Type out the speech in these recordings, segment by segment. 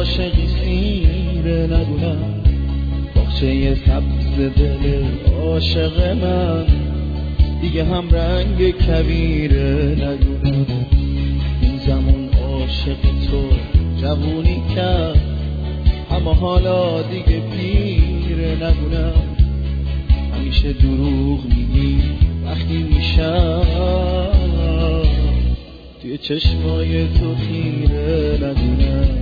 عاشقی سیره نگونم، باغچه سبز دل عاشق من دیگه هم رنگ کبیره نگونم. این زمان عاشق تو جوونی کرد، اما حالا دیگه پیره نگونم. همیشه دروغ میگی وقتی میشم توی چشمای تو خیره نگونم.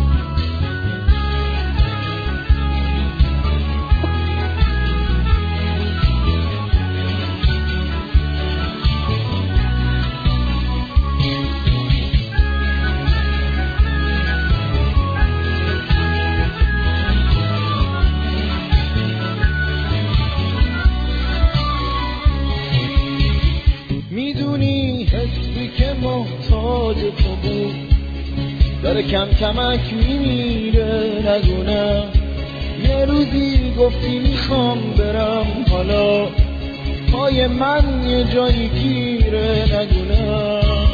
میدونی حسی که محتاج تو بود داره کم کمک میمیره نگونم. یه روزی گفتی میخوام برم، حالا پای من یه جایی گیره نگونم.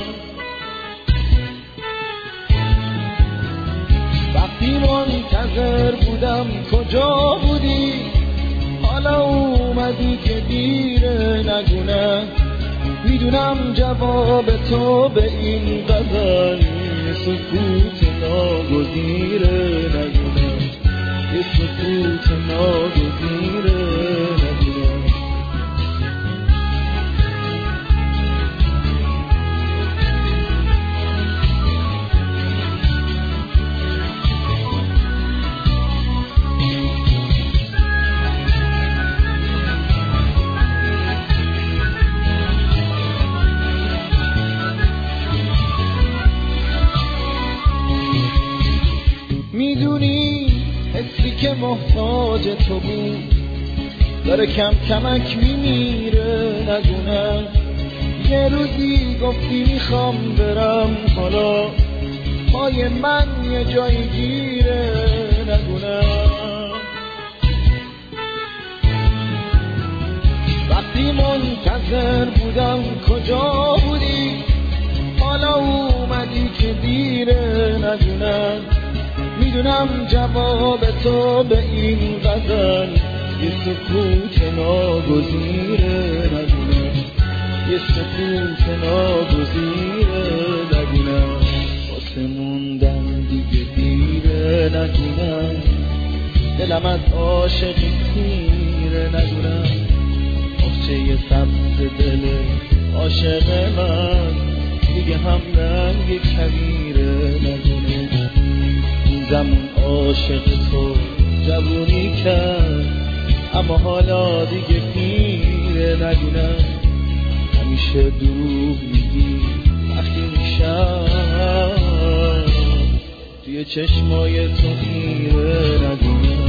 وقتی منتظر بودم کجا بودی، حالا اومدی که دیره نگونم. میدونم جواب تو به این غزل یه سکوت ناگزیره نگونم، یه سکوت ناگزیره نگونم. میدونی حسی که محتاج تو بود داره کم کمک میمیره نگونم. یه روزی گفتی میخوام برم، حالا پای من یه جایی گیره نگونم. وقتی منتظر بودم کجا بودی، حالا اومدی که دیره نگونم. میدونم جواب تو به این غزل یه سکوت ناگزیره نگونم، یه سکوت ناگزیره نگونم. واسه موندن دیگه دیره نگونم، دلم از عاشقی تیره نگونم. باغچه سبز دل عاشق من دیگه هم رنگ کبیره نگونم. زمان عاشق تو جوونی کرد، اما حالا دیگه پیره نگونم. همیشه دروغ میگی وقتی میشم توی چشمای تو خیره نگونم.